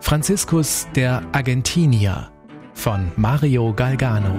Franziskus der Argentinier von Mario Galgano.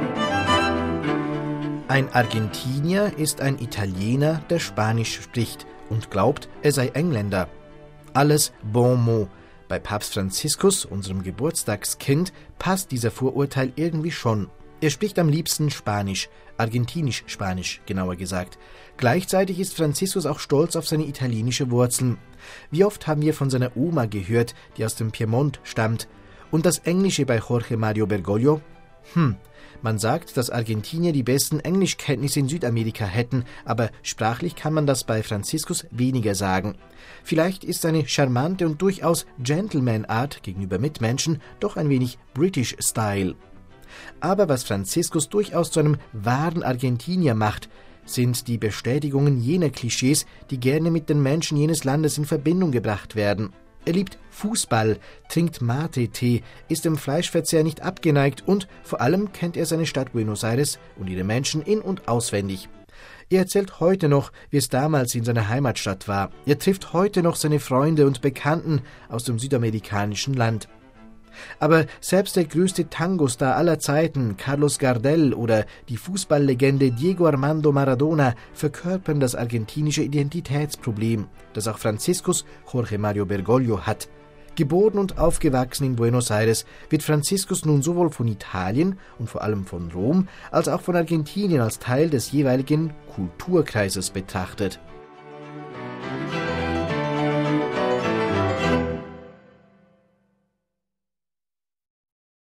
Ein Argentinier ist ein Italiener, der Spanisch spricht und glaubt, er sei Engländer. Alles bon mot. Bei Papst Franziskus, unserem Geburtstagskind, passt dieser Vorurteil irgendwie schon. Er spricht am liebsten Spanisch, Argentinisch-Spanisch, genauer gesagt. Gleichzeitig ist Franziskus auch stolz auf seine italienische Wurzeln. Wie oft haben wir von seiner Oma gehört, die aus dem Piemont stammt. Und das Englische bei Jorge Mario Bergoglio? Man sagt, dass Argentinier die besten Englischkenntnisse in Südamerika hätten, aber sprachlich kann man das bei Franziskus weniger sagen. Vielleicht ist seine charmante und durchaus Gentleman-Art gegenüber Mitmenschen doch ein wenig British-Style. Aber was Franziskus durchaus zu einem wahren Argentinier macht, sind die Bestätigungen jener Klischees, die gerne mit den Menschen jenes Landes in Verbindung gebracht werden. Er liebt Fußball, trinkt Mate-Tee, ist dem Fleischverzehr nicht abgeneigt und vor allem kennt er seine Stadt Buenos Aires und ihre Menschen in- und auswendig. Er erzählt heute noch, wie es damals in seiner Heimatstadt war. Er trifft heute noch seine Freunde und Bekannten aus dem südamerikanischen Land. Aber selbst der größte Tango-Star aller Zeiten, Carlos Gardel oder die Fußballlegende Diego Armando Maradona verkörpern das argentinische Identitätsproblem, das auch Franziskus Jorge Mario Bergoglio hat. Geboren und aufgewachsen in Buenos Aires, wird Franziskus nun sowohl von Italien und vor allem von Rom als auch von Argentinien als Teil des jeweiligen Kulturkreises betrachtet.